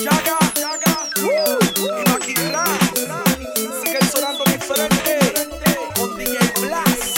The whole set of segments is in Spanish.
Yaga, y Maquirra siguen sonando diferente con DJ Blast.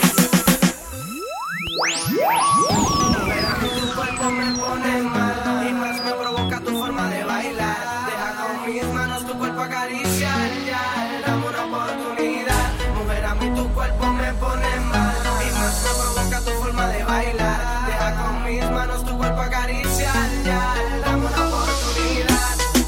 Tu cuerpo me pone mal y más me provoca tu forma de bailar. Deja con mis manos tu cuerpo acariciar, ya, dame una oportunidad. Mujer, a mí tu cuerpo me pone mal y más me provoca tu forma de bailar. Deja con mis manos tu cuerpo acariciar, ya, dame una oportunidad.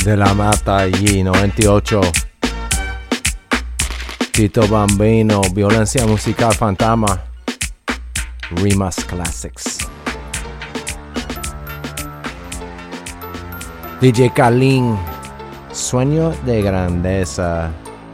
De la Mata allí, 98. Tito Bambino, Violencia Musical Fantasma. Rimas Classics. DJ Kalin, Sueño de Grandeza.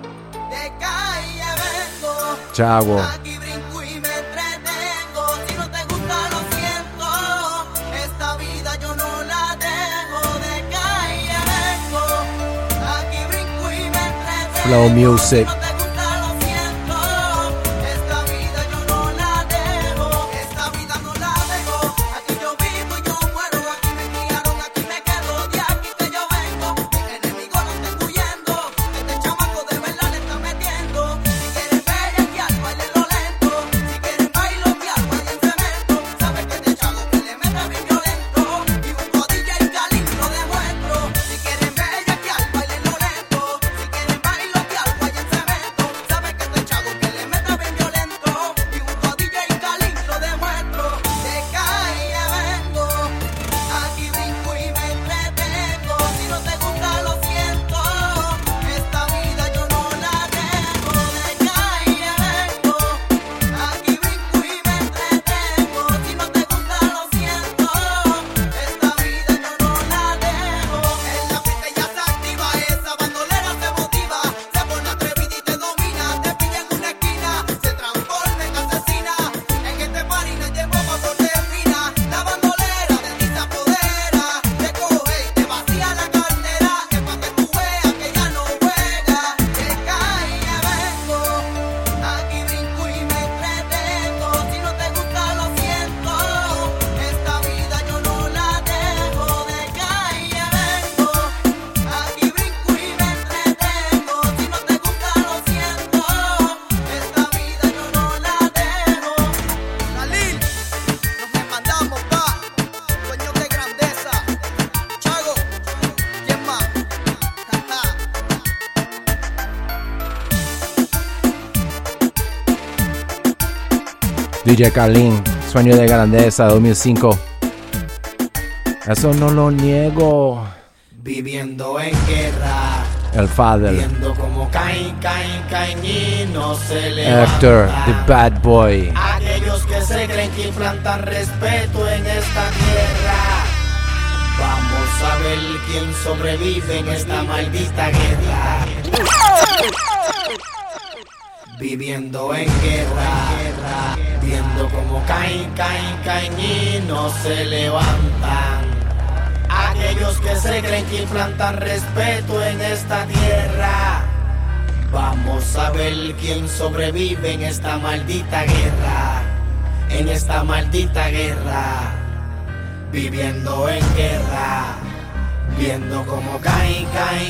De calle vengo, Chavo. aquí brinco y me entretengo. Si no te gusta lo siento, esta vida yo no la tengo. De calle vengo, aquí brinco y me entretengo. Flow Music. Si no te gusta lo siento, esta vida yo no la dejo. Esta vida no la dejo. Aquí yo vivo y yo muero. Aquí me criaron, aquí me quedo. De aquí que yo vengo, mis enemigos no estén huyendo. Este chamaco de verdad le está metiendo. Si quieren bellaquear, bailenlo lento. Si quieren bailotear, vayan cemento. Sabes que este chavo que le meta bien violento. Y busco DJ Kalin, lo demuestro. Si quieren bellaquear, bailenlo lento. Si quieren bailotear, vayan cemento. Sabes que este chavo que le meta bien violento. Y busco DJ Kalin, lo demuestro. De calle vengo, aquí brinco y me entretengo. Si no te gusta lo siento, esta vida yo no la dejo. De calle vengo, aquí brinco y me entretengo. Si no te gusta lo siento, esta vida yo no la dejo. En la pista ya se activa, esa bandolera se motiva. Se pone atrevida y te domina, te pilla en una esquina, se transforma en asesina. En este party nadie bomba por fina. La bandolera de ti se apodera, te coge y te vacía la cartera. Es pa' que tú veas que ya no juega. De calle vengo, aquí brinco y me entretengo. Si no te gusta lo siento, esta vida yo no la dejo. De calle vengo, aquí brinco y me entretengo. Si no te gusta lo siento, esta vida yo no la dejo. Kalin, nos demandamos, pa. Sueños de grandeza. Chago, ¿quién más? DJ Kalin, Sueño de Grandeza, 2005. Eso no lo niego. Viviendo en guerra, El Father. viendo como caen y no se levantan. Hector, The Bad Boy. Aquellos que se creen que implantan respeto en esta tierra. Vamos a ver quién sobrevive en esta maldita guerra. Viviendo en guerra, viendo como caen y no se levantan. Aquellos que se creen que implantan respeto en esta tierra. Vamos a ver quién sobrevive en esta maldita guerra. En esta maldita guerra. Viviendo en guerra, viendo como caen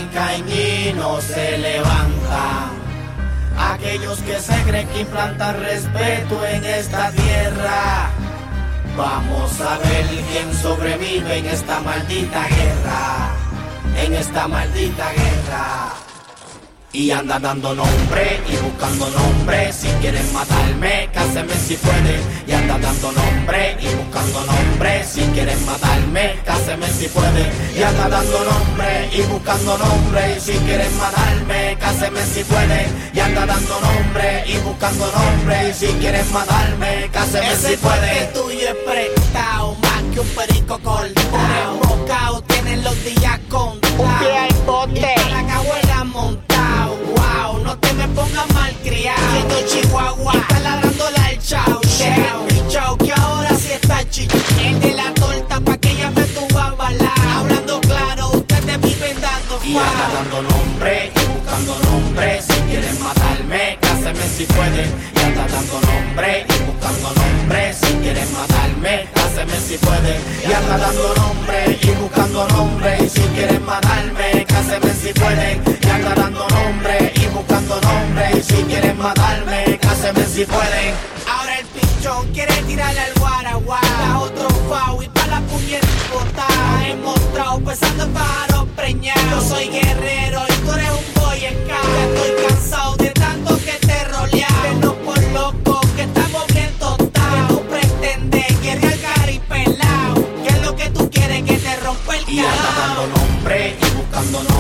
y no se levantan. Aquellos que se creen que implantan respeto en esta tierra. Vamos a ver quién sobrevive en esta maldita guerra. En esta maldita guerra. Y anda dando nombre y buscando nombre. Si quieren matarme, cásenme si pueden. Y anda dando nombre y buscando nombre. Si quieren matarme, cásenme si pueden. Y anda dando nombre y buscando nombre. Si quieren matarme, cásenme si pueden. Y anda dando nombre y buscando nombre. Si quieren matarme, cásenme si pueden. Ese tuyo es prestado, más que un perico cortado. Mocao tienen los días contados. Un pie al bote y la cabuela montada. Wow, no te me pongas malcriado. Siendo Chihuahua, está ladrándole al chau chau. Chau que ahora sí está chicho. El de la torta pa' que ella me tuvo a balar. Hablando claro, ustedes viven dando y anda dando nombre y buscando nombre. Si quieren matarme, cásenme si pueden. Y anda dando nombre y buscando nombre. Si quieren matarme, cásenme si pueden. Y anda dando nombre y buscando nombre. Y si quieren matarme, cásenme si pueden. Y anda dando nombre y buscando nombre. Y si quieren matarme, cásenme si pueden. Ahora el pichón quiere tirarle al guaraguá. Da otro fau y pa' la puñeta botada. He mostrado pesando el pájaro preñado. Yo soy guerrero y tú eres un boy scout. Ya estoy cansado de tanto que te roleado. Vernos por loco que estamos bien tostados. Que tú pretendes guerrear cari pelao. ¿Qué es lo que tú quieres? Que te rompa el carajo. Y anda dando nombre y buscando nombre.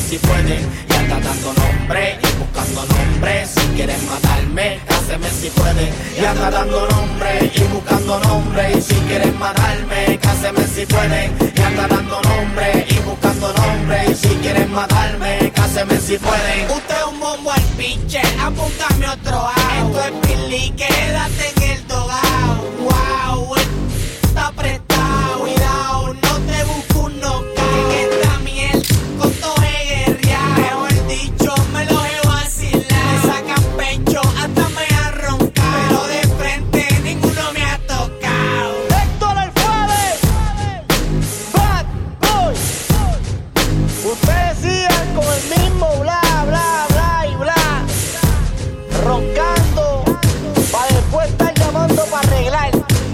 si pueden. Y anda dando nombre y buscando nombre. Si quieren matarme, cáseme si pueden. Y anda dando nombre y buscando nombre. Y si quieren matarme, cáseme si pueden. Y anda dando nombre y buscando nombre. Y si quieren matarme, cáseme si pueden. Usted es un bombo al pinche, apúntame otro out. Esto es Billy, quédate en el dogao. Wow, está apretado, cuidado, no te busco un knockout. Que esta mierda con todo guerreado. Mejor dicho, me lo he vacilado. Me sacan pecho, hasta me han roncado. Pero de frente ninguno me ha tocado. Héctor el Fuade, Bad Boy. Ustedes sigan con el mismo bla, bla, bla y bla. Roncando, para después estar llamando para arreglar.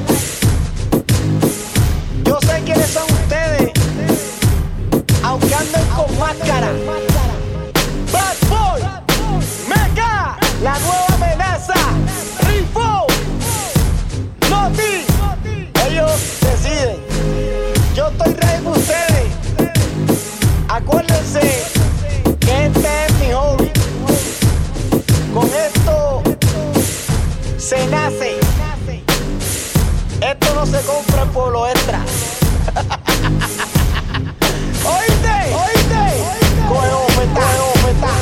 Yo sé quiénes son ustedes, aunque anden con máscara. Bad Boy, Mega, la nueva amenaza. Rifo, Noti, ellos deciden. Yo estoy ready para ustedes. Acuérdense que este es mi hobby. Con esto se nace. Esto no se compra por lo extra. ¿Oíste? ¿Oíste? Coge bofetá, bofetá.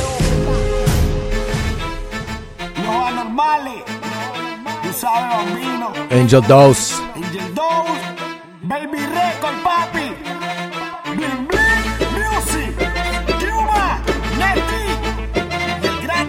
Los anormales, tú sabes, bambino. Angel Dose. Angel Dose, Baby Record, papi. Bling Bling Music, Cuba, Neti, el gran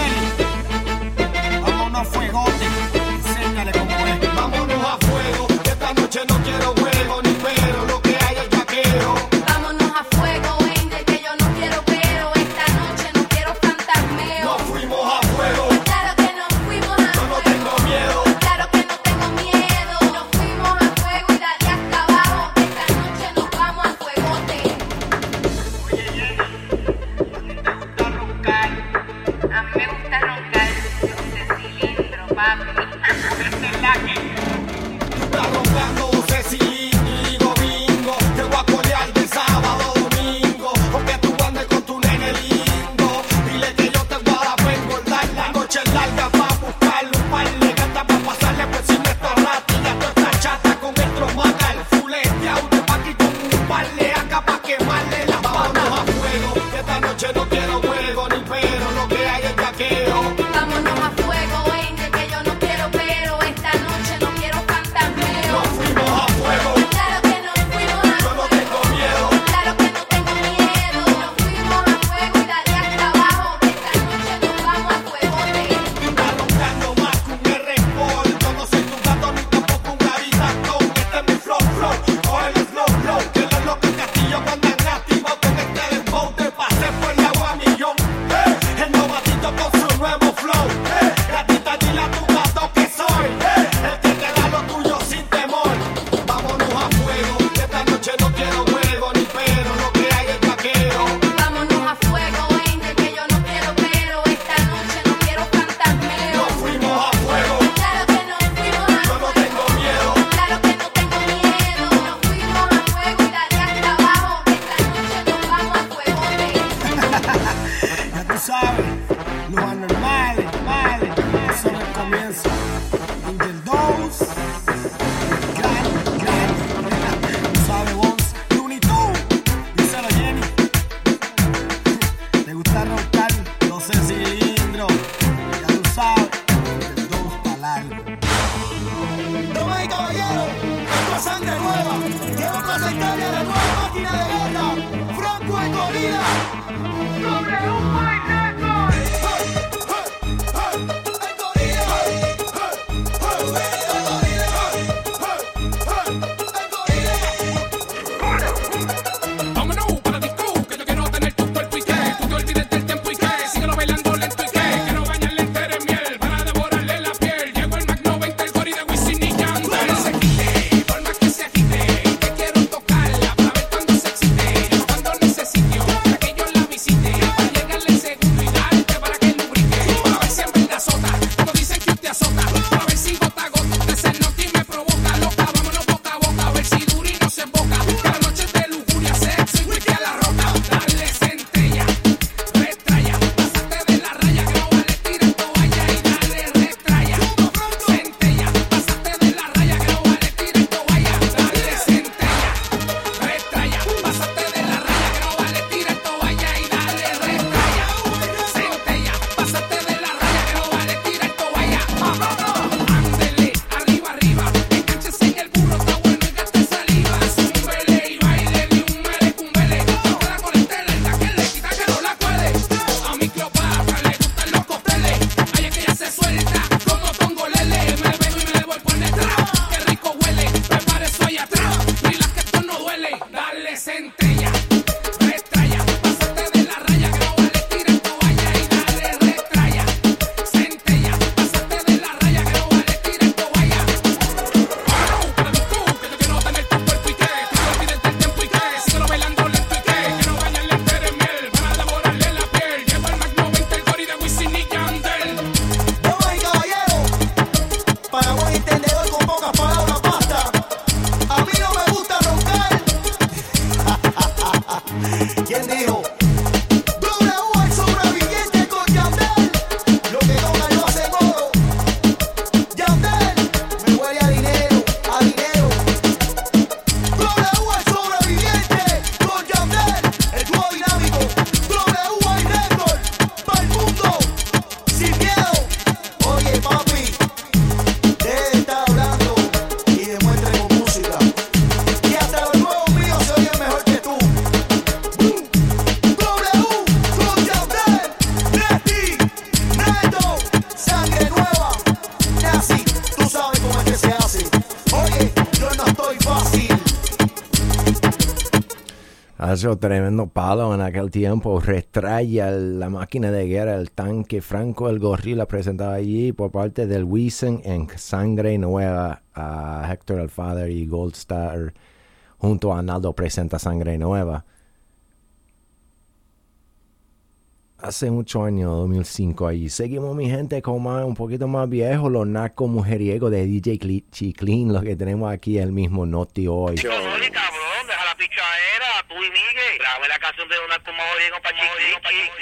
Nelly. Vámonos a fuegote, enséñale cómo es. Vámonos a fuego, que esta noche no quiero juego ni pero, lo que hay es yaqueo. Vámonos a fuego, Angel, que yo no quiero pero. Esta noche no quiero fantasmeo. Nos fuimos a fuego, Claro que nos fuimos a yo no fuego. tengo miedo. Claro que no tengo miedo. Nos fuimos a fuego y dale hasta abajo. Esta noche nos vamos a fuegote. Oye, Jenny, ¿te gusta roncar? A mí me gusta roncar ese cilindro, papi. Esta es la que. Está roncando un cilindro, bingo. Te voy a colear de sábado a domingo. Aunque tú andes con tu nene lindo. Dile que yo te voy a dar pa' engordar. La noche es larga pa' buscarle un par de gatas pa' pasarle por encima esta rata. Y ya tú estás chata con el tromaca, el fuleteado de paqui con un par de acá pa' quemarle las manos a fuego. Que esta noche no quiero juego ni pero, lo que hay es yaqueo. Vámonos a fuego, Angel, que yo no quiero pero. Esta noche no quiero fantasmeo. Nos fuimos a fuego, Claro que nos fuimos a yo no fuego. tengo miedo. Claro que no tengo miedo. Nos fuimos a fuego y dale hasta abajo. Esta noche nos vamos a fuegote. Está roncando más que un R-Sport. Yo no soy tu gato ni tampoco un habitación. Este es mi flow, flow. Coge el flow, flow. Que los locos castillos cuando andan activados con este dembow. Te pasé por el agua millón. El novatito con su nuevo flow. Gatita, dile a tu gato que soy. El que te da lo tuyo sin temor. Vámonos a fuego. Que esta noche no quiero juego ni pero. Lo que hay es vaquero. Vámonos a fuego, Angel, que yo no quiero pero. Esta noche no quiero fantasmeo. Nos fuimos a fuego. Claro que nos fuimos a Yo no fuego. tengo miedo. Claro que no tengo miedo. Nos fuimos a fuego y dale hasta abajo. Esta noche nos vamos a fuegote. Ya tú sabes, los anormales, males, eso es el comienzo. Angel Dose, gran, tú sabes, Bones, Looney Tunes, díselo, Jenny. ¿Te gusta roncar? No sé, cilindro, ya tú sabes, Angel Dose está largo. Damas y caballeros, esto es sangre nueva. Quiero presentarle a la nueva máquina de guerra, Franco el Gorila. Sobre un bailaco. El gorila. Vámonos para disco, que yo quiero tener tu cuerpo y que tú te olvides del tiempo y que síguelo bailando lento y que no bañarle entera en miel para devorarle la piel. Llegó el Mac 90, el Gori de Wisin y Yandel. Se quite, por más que se agite, que quiero tocarla para ver cuando se excite. Cuando necesite, para que yo la visite, para llegarle ese Hace tremendo palo en aquel tiempo. Retraya la máquina de guerra, el tanque Franco el Gorila presentado allí por parte del Wisin en Sangre Nueva. A Héctor el Father y Gold Star junto a Naldo presenta Sangre Nueva. Hace muchos años, 2005 ahí. Seguimos, mi gente, con un poquito más viejo, los narcos mujeriegos de DJ Chiclín, lo que tenemos aquí, el mismo Noti hoy. Oye, cabrón, deja la pichadera, tú y Miguel. Grabé la canción de un narco mujeriego pa' Chiclín.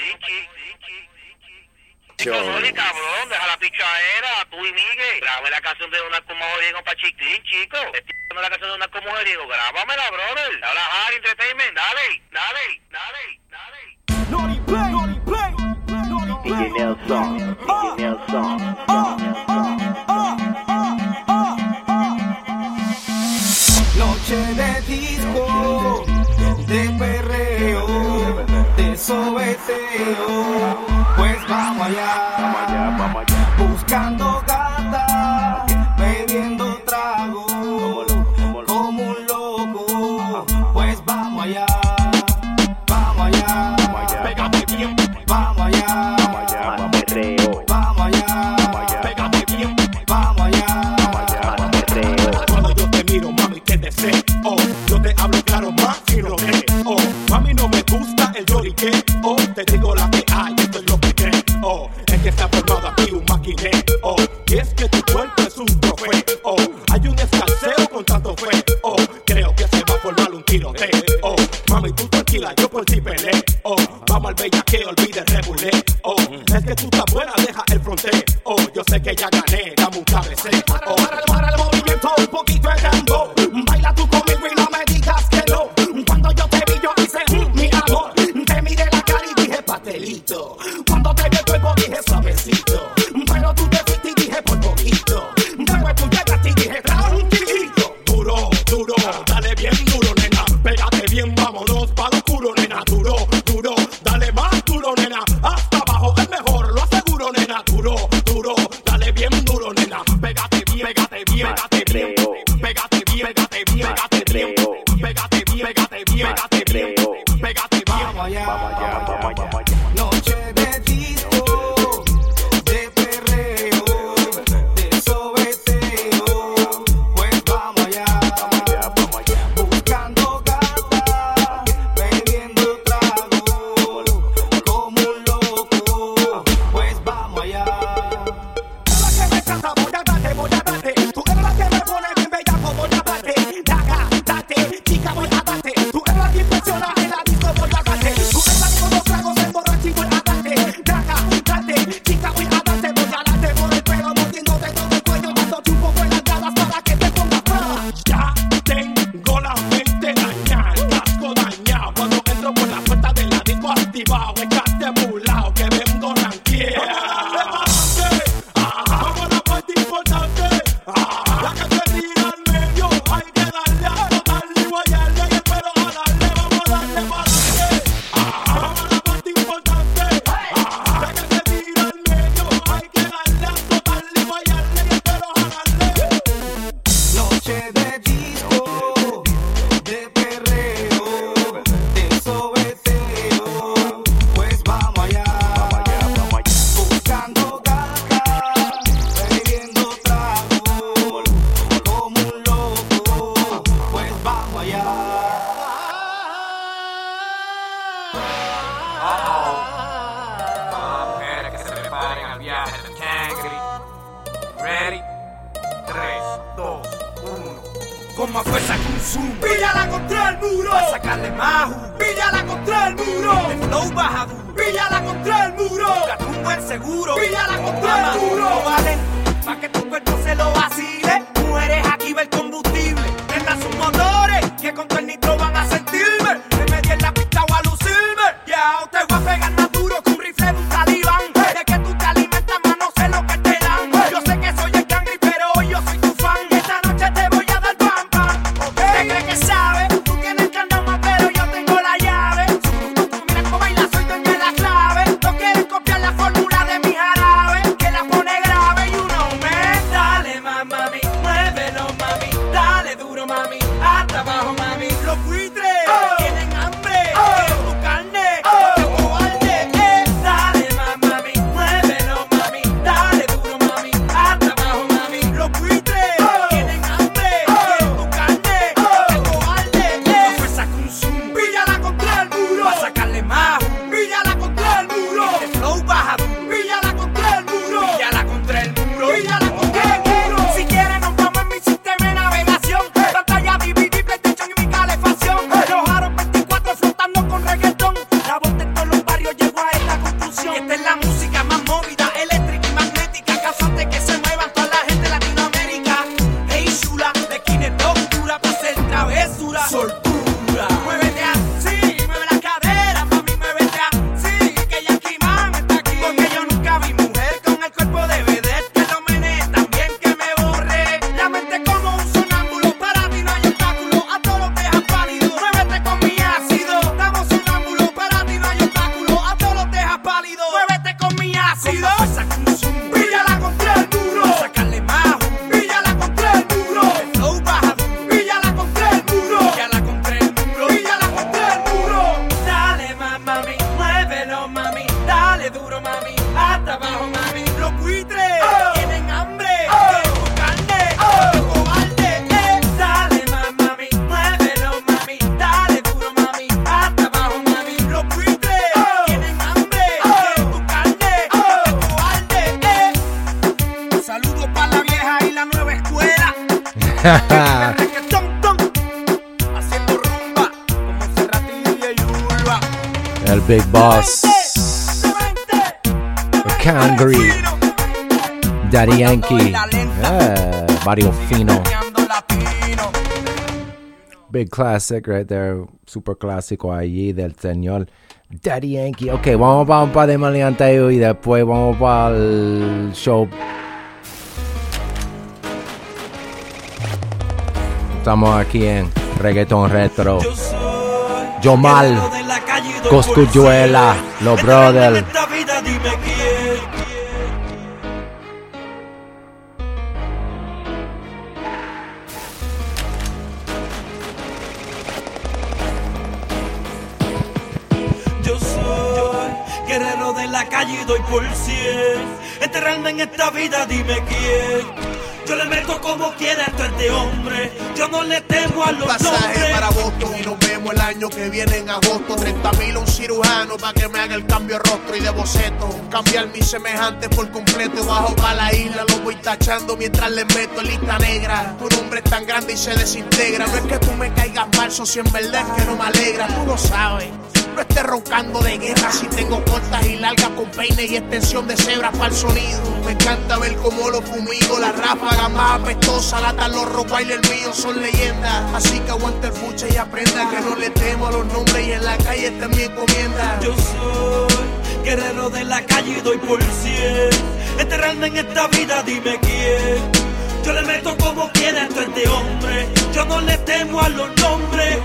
Oye, cabrón, deja la pichadera, tú y Miguel. Grabé la canción de un narco mujeriego pa' Chiclín, chico. Estoy haciendo la canción de un narco mujeriego, grábamela, brother. Habla Harry Entertainment, dale. Naughty play, naughty play, naughty play. Noche de disco, de perreo, de sobeteo, pues vamos allá, buscando gata, bebiendo trago, como un loco, pues vamos allá, pégate bien, vamos allá, perreo, vamos allá, pégate bien, vamos allá, perreo. Cuando yo te miro, mami, te deseo. Yo te hablo claro más sin rodeo. Mami, no me gusta el lloriqueo. Te digo la que hay, esto es lo que creo. Es que está formado aquí un maquineo. Y es que tu cuerpo es un trofeo. Hay un escaseo con tanto feo. Creo que se va a formar un tiroteo. Mami, tú tranquila, yo por ti peleo. Vamos al bellaqueo, olvide el rebuleo. Es que tú estás buena, deja el fronteo. Yo sé que ya gané, dame un cabeceo. Para el movimiento un poquito de rambo. Baila tú conmigo y no me digas que no. Cuando yo te vi yo hice mi amor. Te miré la cara y dije pastelito. Cuando te vi el cuerpo dije suavecito. Pero tú te fuiste y dije por poquito. Después tú llegaste y dije tranquilito. Duro, dale bien duro, nena. Pégate bien, vámonos pa' lo oscuro, nena. Duro, dale más duro, nena. Hasta abajo es mejor, lo aseguro, nena. Duro, dale bien duro, nena. Pégate bien, pégate bien, pégate bien. Pégate bien, pégate bien, pégate bien. Pégate bien, pégate bien, pégate bien. Pégate bien. Vamos allá. Noche de disco, de perreo, de sobeteo, pues vamos allá, buscando gata, bebiendo trago, como un loco, pues vamos allá. La que me encanta, voy a darte. Tú eres la que me pone bien bellaco, voy a darte. Date, chica, voy a darte. Tú eres la que impresiona en la disco, voy a darte. Tú eres la que con los tragos emborracha y voy a darte. Date, chica, voy a darte. Voy a darte por el pelo, mordiéndote todo el cuello, dándote un poco en las gradas para que te pongas brava. Ya tengo la mente dañada, el casco dañado. Cuando entro por la puerta de la disco activado, echaste burlao que vengo ranqueado. Vamos a la parte importante, la que se tira al medio, hay que darle a tocarle y guayarle y espero jalarle, vamos a darle para adelante. Vamos a la parte importante, la que se tira al medio, hay que darle a tocarle y guayarle y espero jalarle. Noche de disco, de perreo, de sobeteo, pues vamos allá, buscando gata, bebiendo trago, como un loco, pues vamos allá. Mujeres que se preparen al viaje del Cangri. Ready? 3, 2, 1. Con más fuerza que un zoom. Píllala contra el muro. Pa' sacarle más jugo. Píllala contra el muro. El flow baja duro. Píllala contra el muro. La tumba es seguro. Píllala contra el muro. No valen pa' que tu cuerpo se lo vacile. Mujeres aquí ver combustible. Prendan sus motores que con todo el nitro van a sentirme. Me metí en la pista o a lucirme. Ya te voy a pegar más duro que un rifle de un talibán. De que tú te alimentas más no sé lo que te dan. Yo sé que soy el Cangri pero hoy yo soy tu fan. Esta noche te voy a dar pam pam. ¿Te crees que sabes? Tú tienes que andar más pero yo tengo la llave. Tú mira cómo baila, soy dueño de la clave. No quieren copiar la fórmula de mi jarabe, que la pone grave y uno me dale mamá mía. Reggaetón, ton, haciendo rumba como Serratilla y Urba. El Big Boss, Cangri, Daddy Yankee, Barrio Fino. Big classic right there, super clásico allí del señor Daddy Yankee. Ok, vamos para un par de maleanteo y después vamos para el show. Estamos aquí en Reggaeton Retro. Yomal, Cosculluela, Los Brothers. Yo soy guerrero de la calle y doy por 100. Enterrarme en esta vida, dime quién. Yo le meto como quiera, esto es de hombre. Yo no le temo a los pasaje hombres. Para Boston y nos vemos el año que viene en agosto. 30,000 un cirujano para que me haga el cambio de rostro y de boceto. Cambiar mis semejantes por completo. Bajo para la isla, lo voy tachando mientras les meto en lista negra. Tu nombre es tan grande y se desintegra. No es que tú me caigas falso, si en verdad es que no me alegra. Tú lo sabes. No estés roncando de guerra si tengo cortas y largas con peine y extensión de cebra para el sonido. Me encanta ver cómo lo fumigo, la ráfaga más apestosa, lata los rottweilers míos son leyendas. Así que aguanta el fuche y aprenda que no le temo a los nombres y en la calle esta es mi encomienda. Yo soy guerrero de la calle y doy por 100. Enterrarme en esta vida, dime quién. Yo le meto como quiera, esto es de hombre. Yo no le temo a los nombres.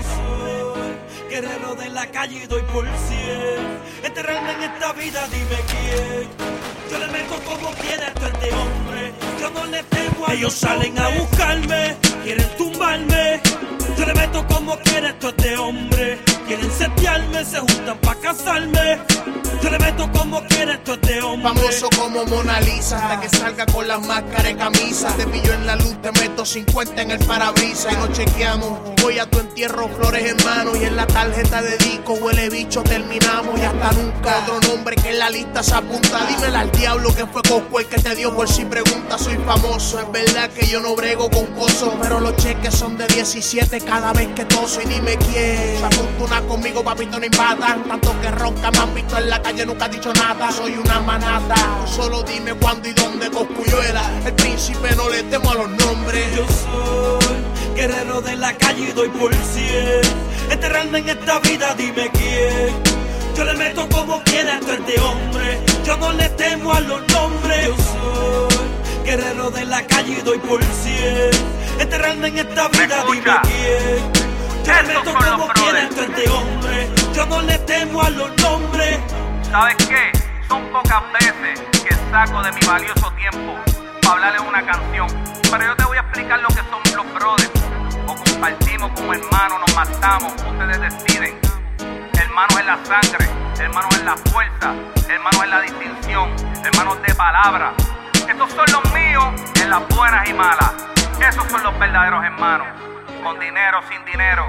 Guerrero de la calle y doy por 100. Enterrarme en esta vida, dime quién. Yo le meto como quiera, esto es de hombre. Yo no le temo a ellos salen a buscarme, quieren tumbarme. Yo le meto como quiera, esto es de hombre. Quieren setearme, se juntan pa' casarme. Yo le meto como quiera, esto es de hombre. Famoso como Mona Lisa, hasta que salga con las máscaras y camisas. Te pillo en la luz, te meto 50 en el parabrisas y nos chequeamos. Voy a tu entierro, flores en mano y en la tarjeta de disco huele bicho, terminamos y hasta nunca. Otro nombre que en la lista se apunta. Dímela al diablo que fue Coscu el que te dio por si preguntas. Soy famoso, es verdad que yo no brego con cosos, pero los cheques son de 17 cada vez que toso. Y dime quién se apunta una conmigo, papito, no invada. Tanto que ronca me han visto en la calle, nunca he dicho nada. Soy una manata, solo dime cuándo y dónde. Cosculluela, el príncipe, no le temo a los nombres. Yo soy guerrero de la calle y doy por 100. Enterrarme en esta vida, dime quién. Yo le meto como quiera, esto es de hombre. Yo no le temo a los nombres. Yo soy guerrero de la calle y doy por 100. Enterrarme en esta vida, dime quién. Yo le meto como quiera, esto es de hombre. Yo no le temo a los nombres. ¿Sabes qué? Son pocas veces que saco de mi valioso tiempo para hablarle una canción. Pero yo te voy a explicar lo que son los brothers. O compartimos como hermanos, nos matamos, ustedes deciden. Hermanos en la sangre, hermanos en la fuerza, hermanos en la distinción, hermanos de palabra. Estos son los míos en las buenas y malas. Esos son los verdaderos hermanos. Con dinero, sin dinero.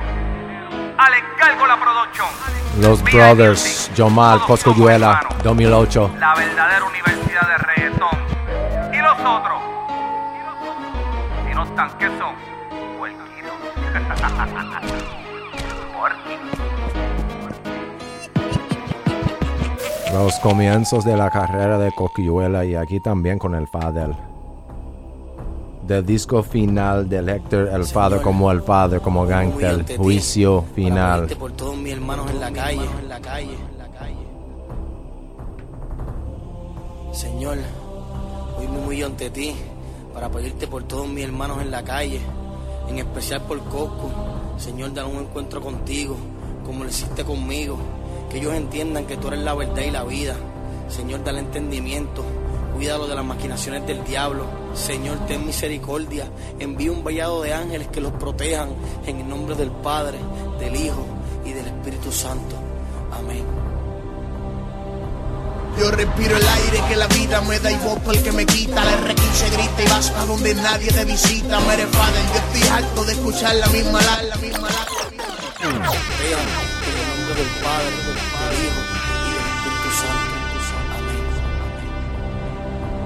Al encargo la producción. Los Brothers, Yomal, Cosculluela, 2008. La verdadera universidad de reggaetón. ¿Y los otros? Si no están, ¿qué son? Puerquitos. Los comienzos de la carrera de Cosculluela y aquí también con el Fadel. Del disco final del Héctor El Father como El Father, como Gangster, Juicio Final. Por todos mis hermanos en la calle. Señor, hoy me humillo ante ti para pedirte por todos mis hermanos en la calle, en especial por Coscu. Señor, dale un encuentro contigo, como lo hiciste conmigo, que ellos entiendan que tú eres la verdad y la vida. Señor, dale entendimiento, cuídalo de las maquinaciones del diablo. Señor, ten misericordia, envía un vallado de ángeles que los protejan, en el nombre del Padre, del Hijo y del Espíritu Santo. Amén. Yo respiro el aire que la vida me da y voto el que me quita. La R15 grita y vas a donde nadie te visita. Mere Father, yo estoy harto de escuchar la misma la. En el nombre del Padre, del Hijo y del Espíritu Santo. Amén.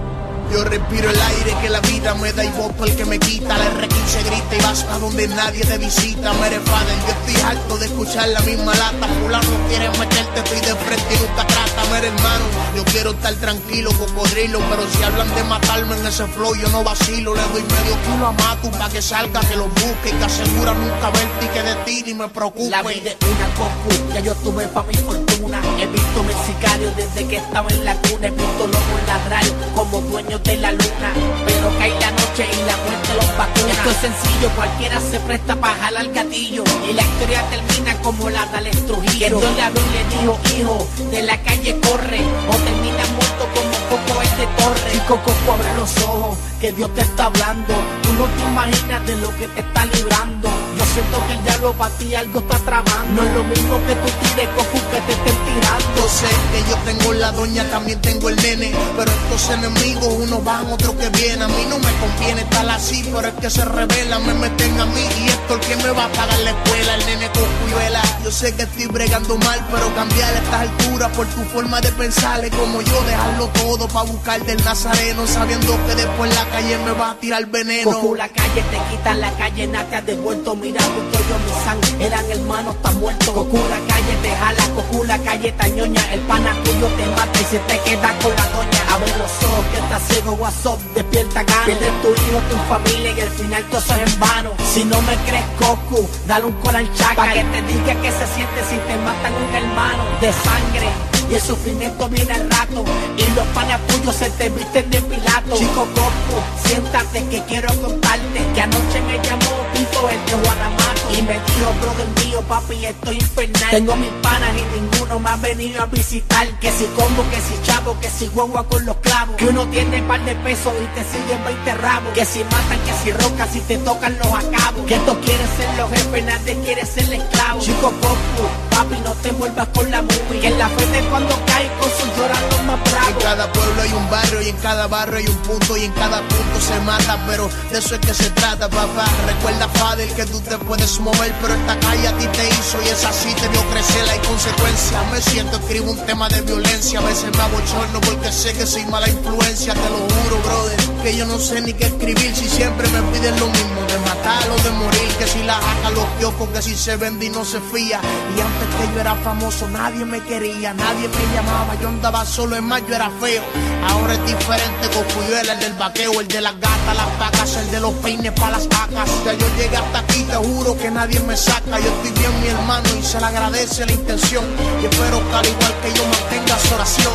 Yo respiro el aire que la vida me da y voto el que me quita. La R15 grita y vas a donde nadie te visita. Mere Fader, yo estoy harto de escuchar la misma lata. Fulano quiere meterte, estoy de frente y nunca trata. Mere hermano, yo quiero estar tranquilo, cocodrilo, pero si hablan de matarme en ese flow yo no vacilo. Le doy medio kilo a Matu pa' que salga, que lo busque y que asegura nunca verte y que de ti ni me preocupe. La vida es una Goku, ya yo tuve pa' mi fortuna. He visto mis sicarios desde que estaba en la cuna. He visto locos ladrar como dueños de la luna, pero cae la noche y la muerte los vacuna. Esto es sencillo, cualquiera se presta pa' jalar gatillo y la historia termina como la de Alex Trujillo. Que Dios le habló y le dijo, hijo, de la calle corre o termina muerto como Coco es de Torre. Y Coco, abre los ojos, que Dios te está hablando. Tú no te imaginas de lo que te está librando. Yo siento que el diablo para ti algo está tramando. No es lo mismo que tú tires, Coco, que te estén tirando. Yo sé que yo tengo la doña, también tengo el nene, pero estos enemigos unos van, otros que vienen. A mí no me conviene estar así, pero es que se rebelan, me meten a mí y esto el que me va a pagar la escuela, el nene Cocuyuela. Yo sé que estoy bregando mal, pero cambiar a estas alturas por tu forma de pensar es como yo dejarlo todo pa' buscar del Nazareno, sabiendo que después la calle me va a tirar veneno. Coco, la calle te quita, la calle nada te ha devuelto. Mira, porque yo mi sang eran hermanos, están muertos. Coco, la calle te jala, Coco, la calle te ñoña. El pana tuyo te mata y se te queda con la doña. Abre los ojos que estás ciego, WhatsApp, despierta gano. Pierdes tu hijo, tu familia y al final todo eso es en vano. Si no me crees, Coco, dale un call al chaca pa' que te diga que se siente si te matan un hermano de sangre. Y el sufrimiento viene al rato y los panas tuyos se te visten de Pilato. Chico Coco, siéntate que quiero contarte que anoche me llamó Tito el de Guanamato y me dijo, brother mío, papi, estoy infernal. Tengo mis panas y ninguno me ha venido a visitar. Que si combo, que si chavo, que si guagua con los clavos. Que uno tiene par de pesos y te siguen 20 rabos. Que si matan, que si rocan, si te tocan los acabos. Que estos quieren ser los jefes, nadie quiere ser el esclavo. Chico Coco, papi, no te vuelvas con la movie. Que en la frente cuando cae con sus lloran los más bravos. En cada pueblo hay un barrio y en cada barrio hay un punto y en cada punto se mata, pero de eso es que se trata, papá. Recuerda, Fader, que tú te puedes mover, pero esta calle a ti te hizo y esa sí te vio crecer. Hay consecuencias, me siento, escribo un tema de violencia. A veces me abochorno porque sé que soy mala influencia. Te lo juro, brother, que yo no sé ni qué escribir si siempre me piden lo mismo, de matar o de morir. Que si la jaca los kioscos, que si se vende y no se fía. Y antes que yo era famoso nadie me quería, nadie me llamaba, yo andaba solo, es más, yo era feo. Ahora es diferente, Cocuyuela, el del vaqueo, el de las gatas, las vacas, el de los peines para las vacas. Ya yo llegué hasta aquí, te juro que nadie me saca. Yo estoy bien, mi hermano, y se le agradece la intención. Y espero que al igual que yo mantenga su oración.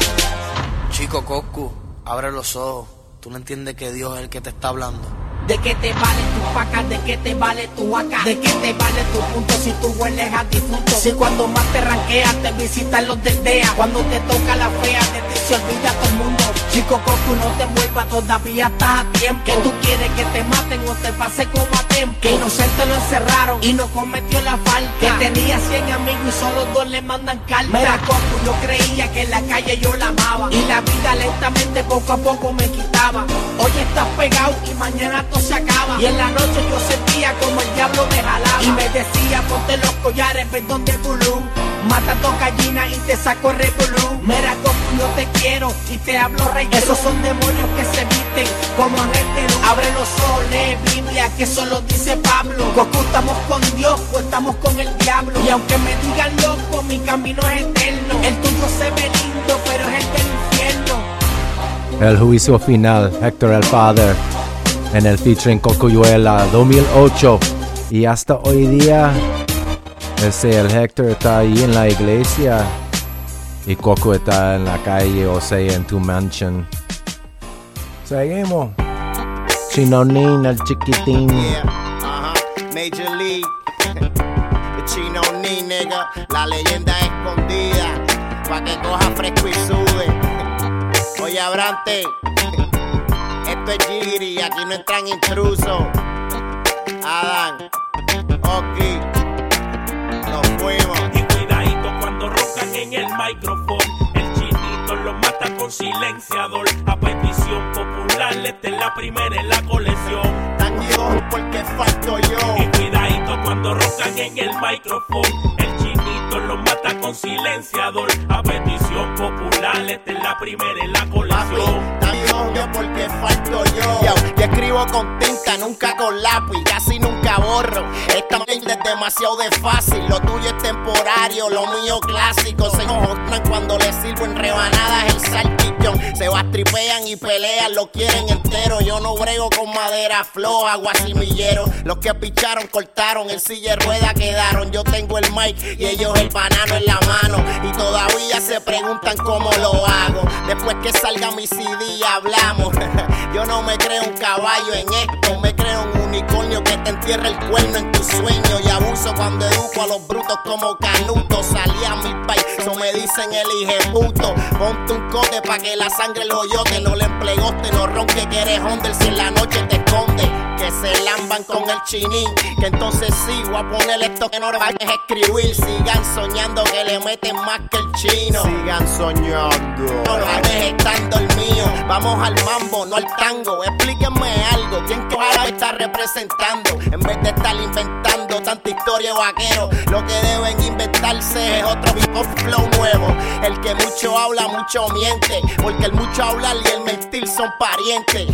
Chico Coco, abre los ojos. Tú no entiendes que Dios es el que te está hablando. ¿De qué te vale tu paca? ¿De qué te vale tu acá? ¿De qué te vale tu punto si tú hueles a difunto? Si cuando más te ranqueas te visitan los del DEA. Cuando te toca la fea de ti se olvida todo el mundo. Chico Coco, no te envuelvas, todavía estás a tiempo. Que tú quieres que te maten o te pase como a tiempo. Que inocente lo encerraron y no cometió la falta. Que tenía 100 amigos y solo 2 le mandan carta. Mira Coco, yo creía que en la calle yo la amaba y la vida lentamente poco a poco me quitaba. Hoy estás pegado y mañana todo se acaba. Y en la noche yo sentía como el diablo me jalaba y me decía, ponte los collares, perdón de Bulú. Mata a 2 gallinas y te saco el revolú. Mira Coco, yo te quiero y te hablo rey. Esos son demonios que se visten como gente. Abre los ojos, lee Biblia, que eso lo dice Pablo. Coco, ¿estamos con Dios o estamos con el diablo? Y aunque me digan loco, mi camino es eterno. El tuyo se ve lindo, pero es el del infierno. El juicio final, Héctor el Father, en el featuring Cocuyuela 2008. Y hasta hoy día, el Héctor está ahí en la iglesia y Coco está en la calle, o sea, en tu mansion. Seguimos. Chinonín, el chiquitín. Major League. El Chinonín, nigga. La leyenda escondida. Pa' que coja fresco y sube. Oye, Abrante. Esto es Jigiri, aquí no entran intrusos. Adán, Oki, nos fuimos. Y cuidadito cuando roncan en el micrófono. El chinito lo mata con silenciador. A petición popular, esta es la primera en la colección. Tan Dios porque falto yo. Y cuidadito cuando roncan en el micrófono. El chinito lo mata con silenciador. A petición popular, esta es la primera en la colección. Tan Dios porque falto yo escribo con tinta, nunca con lápiz, casi nunca borro. Esta mierda es demasiado de fácil. Lo tuyo es temporario, lo mío clásico. Se enojan cuando les sirvo en rebanadas el salchichón. Se bastripean y pelean, lo quieren entero. Yo no brego con madera floja, guasimillero. Los que picharon, cortaron, en silla de rueda quedaron. Yo tengo el mic y ellos el banano en la mano. Y todavía se preguntan cómo lo hago. Después que salga mi CD hablamos. Yo no me creo un caballo en esto, me creo un unicornio que te entierra el cuerno en tu sueño. Y abuso cuando educo a los brutos como Canuto. Salí a mi país, so me dicen el hijeputo. Ponte un cote pa' que la sangre el joyote no le emplegoste, no ronque que eres Honda si en la noche te esconde. Que se lamban con el chinín, que entonces sí, voy a poner esto que no lo vayas a escribir. Sigan soñando que le meten más que el chino. Sigan soñando. No lo hagas estando el mío. Vamos al mambo, no al tango. Explíquenme algo, ¿quién que ahora está representando? En vez de estar inventando tanta historia de vaquero, lo que deben inventarse es otro hip hop flow nuevo. El que mucho habla, mucho miente, porque el mucho hablar y el mentir son parientes.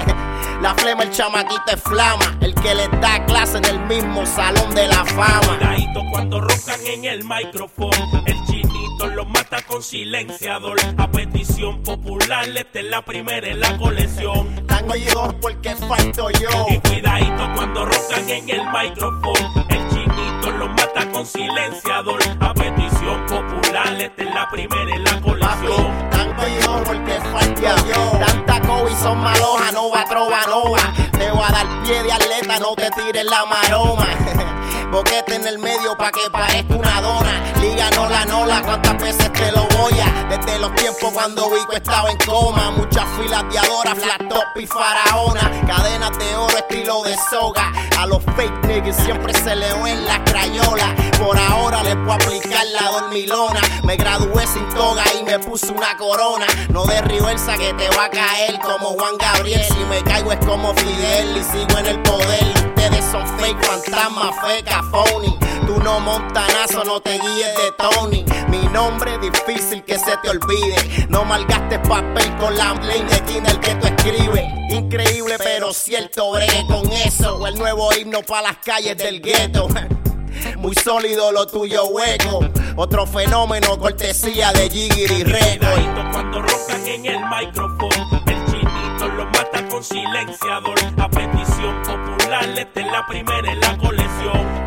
La flema, el chamaquito es flama, el que les da clase en el mismo salón de la fama. Cuidadito cuando roncan en el micrófono, el chinito los mata con silenciador. A petición popular, esta es la primera en la colección. Tango yo porque falto yo. Y cuidadito cuando roncan en el micrófono, el chinito los mata con silenciador. A petición popular, esta es la primera en la colección. Tango yo porque falto yo. Tanta COVID son malojas, no va trova nova. Te voy a dar pie de atleta, no te tires la maroma. Boquete en el medio pa' que parezca una dona. Liga nola, cuántas veces te lo voy a. Desde los tiempos cuando Vico estaba en coma. Muchas filas de adoras, flat top y faraona. Cadenas de oro estilo de soga. A los fake niggas siempre se le ven las crayolas. Por ahora les puedo aplicar la dormilona. Me gradué sin toga y me puse una corona. No de reversa que te va a caer como Juan Gabriel. Si me caigo es como Fidel y sigo en el poder. Ustedes son fake, fantasma, feca, phony. Tú no montanazo, no te guíes de Tony. Mi nombre es difícil que se te olvide. No malgastes papel con la ley de Kindle que tú escribes. Increíble pero cierto, bregue con eso. El nuevo himno pa' las calles del gueto. Muy sólido lo tuyo hueco. Otro fenómeno, cortesía de Jigiri Record. Cuidadito cuando roncan en el micrófono, el chinito los mata con silenciador. A petición popular, esta es la primera en la colección.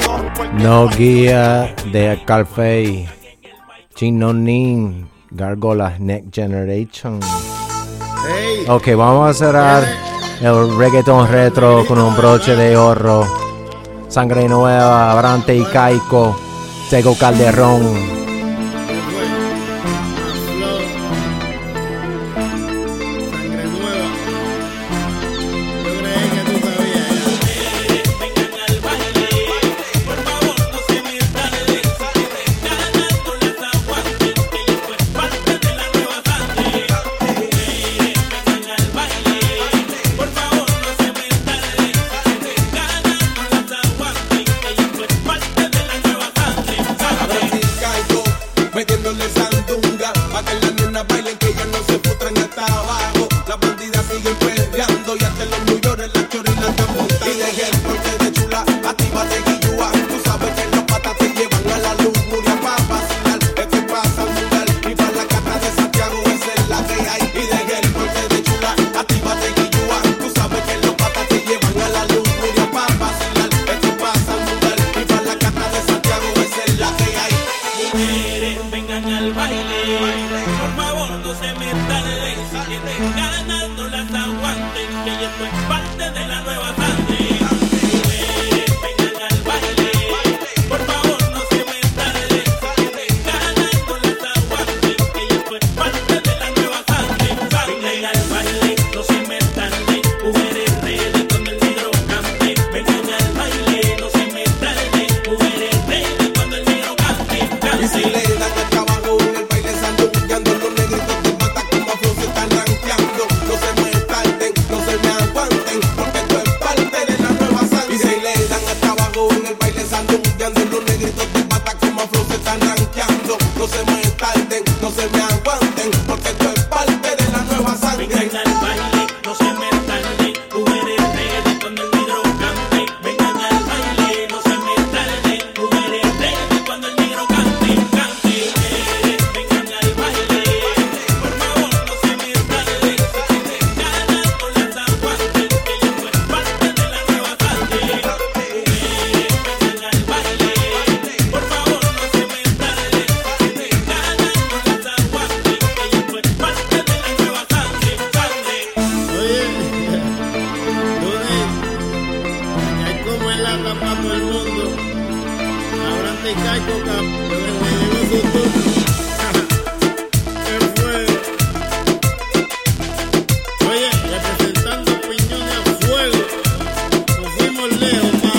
No Guía de Carfey, Chino Nin, Gárgolas, Next Generation. Hey. Ok, vamos a cerrar el reggaeton retro con un broche de oro. Sangre Nueva, Abrante y Caico, Tego Calderón. Vengan al baile, no se metan para todo el mundo. Abrante y Caico, que me llegó su turno.